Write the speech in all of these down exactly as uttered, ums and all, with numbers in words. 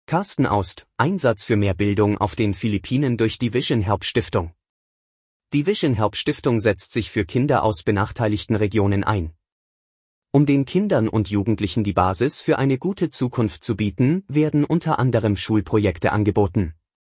Carsten Aust, Einsatz für mehr Bildung auf den Philippinen durch die Vision Help Stiftung. Die Vision Help Stiftung setzt sich für Kinder aus benachteiligten Regionen ein. Um den Kindern und Jugendlichen die Basis für eine gute Zukunft zu bieten, werden unter anderem Schulprojekte angeboten.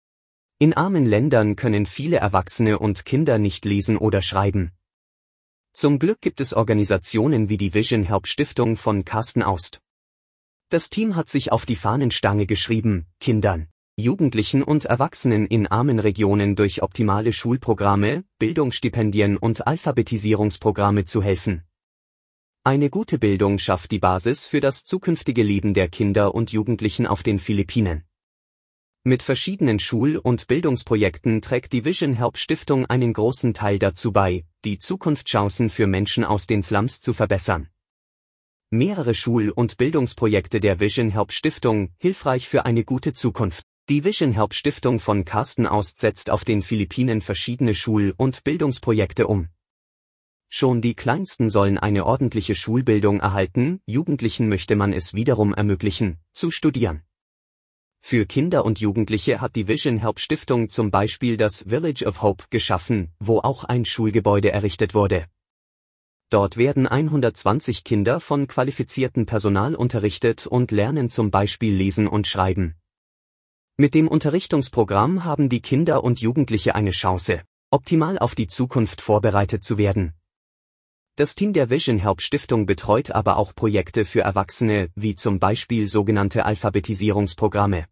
In armen Ländern können viele Erwachsene und Kinder nicht lesen oder schreiben. Zum Glück gibt es Organisationen wie die Vision Help Stiftung von Carsten Aust. Das Team hat sich auf die Fahnenstange geschrieben, Kindern, Jugendlichen und Erwachsenen in armen Regionen durch optimale Schulprogramme, Bildungsstipendien und Alphabetisierungsprogramme zu helfen. Eine gute Bildung schafft die Basis für das zukünftige Leben der Kinder und Jugendlichen auf den Philippinen. Mit verschiedenen Schul- und Bildungsprojekten trägt die Vision Help Stiftung einen großen Teil dazu bei, die Zukunftschancen für Menschen aus den Slums zu verbessern. Mehrere Schul- und Bildungsprojekte der Vision Help Stiftung, hilfreich für eine gute Zukunft. Die Vision Help Stiftung von Carsten Aust setzt auf den Philippinen verschiedene Schul- und Bildungsprojekte um. Schon die Kleinsten sollen eine ordentliche Schulbildung erhalten, Jugendlichen möchte man es wiederum ermöglichen, zu studieren. Für Kinder und Jugendliche hat die Vision Help Stiftung zum Beispiel das Village of Hope geschaffen, wo auch ein Schulgebäude errichtet wurde. Dort werden hundertzwanzig Kinder von qualifiziertem Personal unterrichtet und lernen zum Beispiel lesen und schreiben. Mit dem Unterrichtungsprogramm haben die Kinder und Jugendliche eine Chance, optimal auf die Zukunft vorbereitet zu werden. Das Team der Vision Help Stiftung betreut aber auch Projekte für Erwachsene, wie zum Beispiel sogenannte Alphabetisierungsprogramme.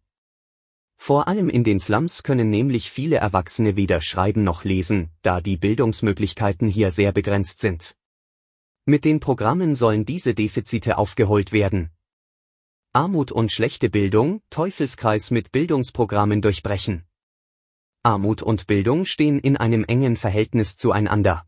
Vor allem in den Slums können nämlich viele Erwachsene weder schreiben noch lesen, da die Bildungsmöglichkeiten hier sehr begrenzt sind. Mit den Programmen sollen diese Defizite aufgeholt werden. Armut und schlechte Bildung, Teufelskreis mit Bildungsprogrammen durchbrechen. Armut und Bildung stehen in einem engen Verhältnis zueinander.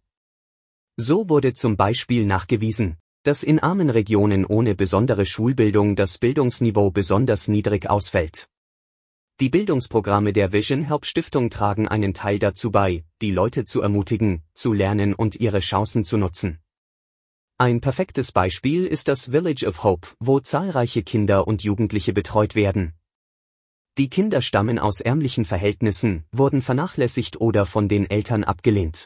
So wurde zum Beispiel nachgewiesen, dass in armen Regionen ohne besondere Schulbildung das Bildungsniveau besonders niedrig ausfällt. Die Bildungsprogramme der Vision Help Stiftung tragen einen Teil dazu bei, die Leute zu ermutigen, zu lernen und ihre Chancen zu nutzen. Ein perfektes Beispiel ist das Village of Hope, wo zahlreiche Kinder und Jugendliche betreut werden. Die Kinder stammen aus ärmlichen Verhältnissen, wurden vernachlässigt oder von den Eltern abgelehnt.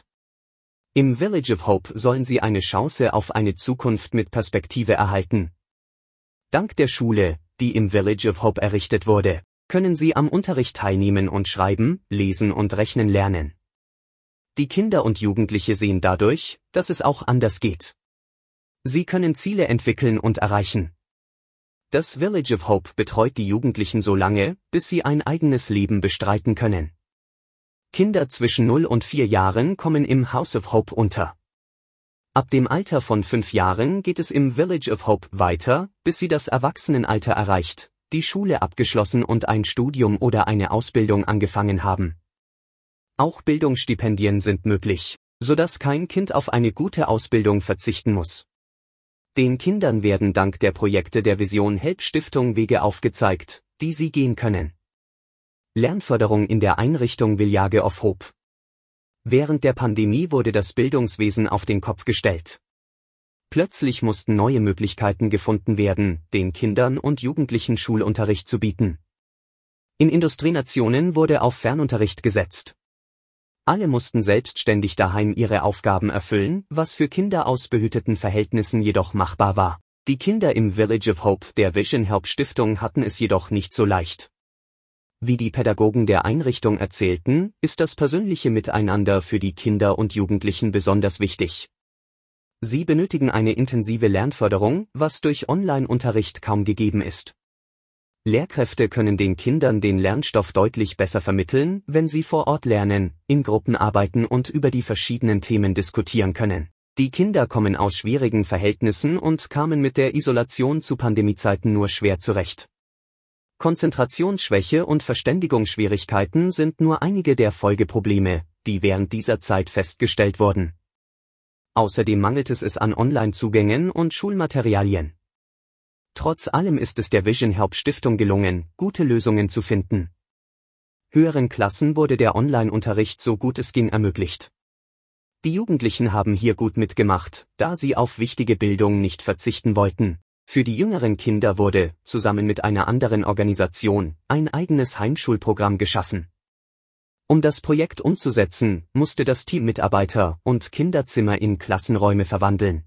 Im Village of Hope sollen sie eine Chance auf eine Zukunft mit Perspektive erhalten. Dank der Schule, die im Village of Hope errichtet wurde, können sie am Unterricht teilnehmen und schreiben, lesen und rechnen lernen. Die Kinder und Jugendliche sehen dadurch, dass es auch anders geht. Sie können Ziele entwickeln und erreichen. Das Village of Hope betreut die Jugendlichen so lange, bis sie ein eigenes Leben bestreiten können. Kinder zwischen null und vier Jahren kommen im House of Hope unter. Ab dem Alter von fünf Jahren geht es im Village of Hope weiter, bis sie das Erwachsenenalter erreicht, die Schule abgeschlossen und ein Studium oder eine Ausbildung angefangen haben. Auch Bildungsstipendien sind möglich, sodass kein Kind auf eine gute Ausbildung verzichten muss. Den Kindern werden dank der Projekte der Vision Help Stiftung Wege aufgezeigt, die sie gehen können. Lernförderung in der Einrichtung Village of Hope. Während der Pandemie wurde das Bildungswesen auf den Kopf gestellt. Plötzlich mussten neue Möglichkeiten gefunden werden, den Kindern und Jugendlichen Schulunterricht zu bieten. In Industrienationen wurde auf Fernunterricht gesetzt. Alle mussten selbstständig daheim ihre Aufgaben erfüllen, was für Kinder aus behüteten Verhältnissen jedoch machbar war. Die Kinder im Village of Hope der Vision Help Stiftung hatten es jedoch nicht so leicht. Wie die Pädagogen der Einrichtung erzählten, ist das persönliche Miteinander für die Kinder und Jugendlichen besonders wichtig. Sie benötigen eine intensive Lernförderung, was durch Online-Unterricht kaum gegeben ist. Lehrkräfte können den Kindern den Lernstoff deutlich besser vermitteln, wenn sie vor Ort lernen, in Gruppen arbeiten und über die verschiedenen Themen diskutieren können. Die Kinder kommen aus schwierigen Verhältnissen und kamen mit der Isolation zu Pandemiezeiten nur schwer zurecht. Konzentrationsschwäche und Verständigungsschwierigkeiten sind nur einige der Folgeprobleme, die während dieser Zeit festgestellt wurden. Außerdem mangelt es an Online-Zugängen und Schulmaterialien. Trotz allem ist es der Vision Help Stiftung gelungen, gute Lösungen zu finden. Höheren Klassen wurde der Online-Unterricht so gut es ging ermöglicht. Die Jugendlichen haben hier gut mitgemacht, da sie auf wichtige Bildung nicht verzichten wollten. Für die jüngeren Kinder wurde, zusammen mit einer anderen Organisation, ein eigenes Heimschulprogramm geschaffen. Um das Projekt umzusetzen, musste das Team Mitarbeiter und Kinderzimmer in Klassenräume verwandeln.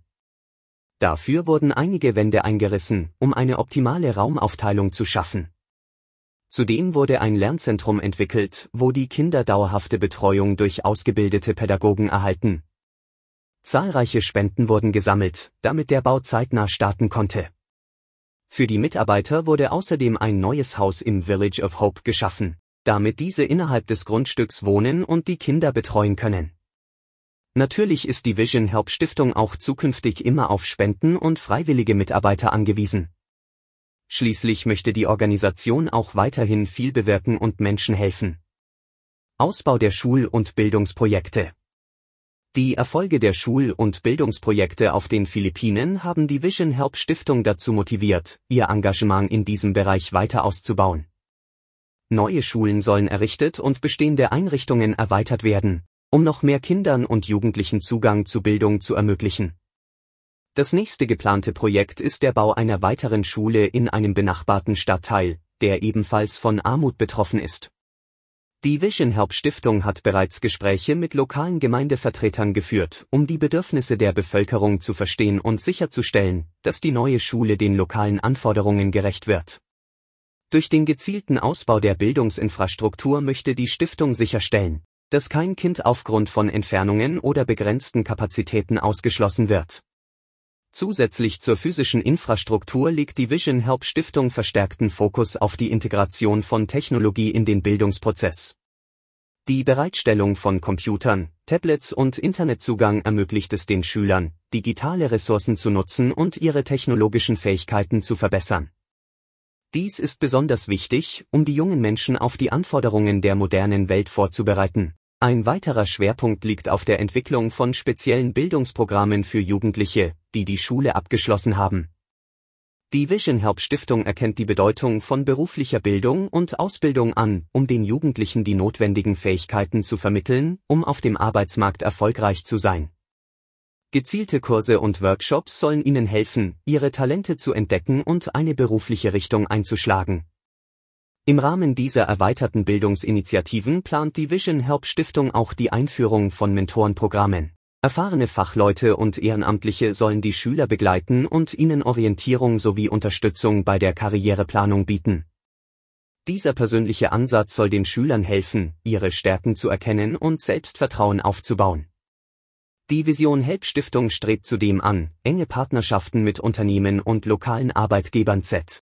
Dafür wurden einige Wände eingerissen, um eine optimale Raumaufteilung zu schaffen. Zudem wurde ein Lernzentrum entwickelt, wo die Kinder dauerhafte Betreuung durch ausgebildete Pädagogen erhalten. Zahlreiche Spenden wurden gesammelt, damit der Bau zeitnah starten konnte. Für die Mitarbeiter wurde außerdem ein neues Haus im Village of Hope geschaffen, damit diese innerhalb des Grundstücks wohnen und die Kinder betreuen können. Natürlich ist die Vision Help Stiftung auch zukünftig immer auf Spenden und freiwillige Mitarbeiter angewiesen. Schließlich möchte die Organisation auch weiterhin viel bewirken und Menschen helfen. Ausbau der Schul- und Bildungsprojekte. Die Erfolge der Schul- und Bildungsprojekte auf den Philippinen haben die Vision Help Stiftung dazu motiviert, ihr Engagement in diesem Bereich weiter auszubauen. Neue Schulen sollen errichtet und bestehende Einrichtungen erweitert werden, um noch mehr Kindern und Jugendlichen Zugang zu Bildung zu ermöglichen. Das nächste geplante Projekt ist der Bau einer weiteren Schule in einem benachbarten Stadtteil, der ebenfalls von Armut betroffen ist. Die Vision Help Stiftung hat bereits Gespräche mit lokalen Gemeindevertretern geführt, um die Bedürfnisse der Bevölkerung zu verstehen und sicherzustellen, dass die neue Schule den lokalen Anforderungen gerecht wird. Durch den gezielten Ausbau der Bildungsinfrastruktur möchte die Stiftung sicherstellen, dass kein Kind aufgrund von Entfernungen oder begrenzten Kapazitäten ausgeschlossen wird. Zusätzlich zur physischen Infrastruktur legt die Vision Help Stiftung verstärkten Fokus auf die Integration von Technologie in den Bildungsprozess. Die Bereitstellung von Computern, Tablets und Internetzugang ermöglicht es den Schülern, digitale Ressourcen zu nutzen und ihre technologischen Fähigkeiten zu verbessern. Dies ist besonders wichtig, um die jungen Menschen auf die Anforderungen der modernen Welt vorzubereiten. Ein weiterer Schwerpunkt liegt auf der Entwicklung von speziellen Bildungsprogrammen für Jugendliche, die die Schule abgeschlossen haben. Die Vision Help Stiftung erkennt die Bedeutung von beruflicher Bildung und Ausbildung an, um den Jugendlichen die notwendigen Fähigkeiten zu vermitteln, um auf dem Arbeitsmarkt erfolgreich zu sein. Gezielte Kurse und Workshops sollen ihnen helfen, ihre Talente zu entdecken und eine berufliche Richtung einzuschlagen. Im Rahmen dieser erweiterten Bildungsinitiativen plant die Vision Help Stiftung auch die Einführung von Mentorenprogrammen. Erfahrene Fachleute und Ehrenamtliche sollen die Schüler begleiten und ihnen Orientierung sowie Unterstützung bei der Karriereplanung bieten. Dieser persönliche Ansatz soll den Schülern helfen, ihre Stärken zu erkennen und Selbstvertrauen aufzubauen. Die Vision Help Stiftung strebt zudem an, enge Partnerschaften mit Unternehmen und lokalen Arbeitgebern zu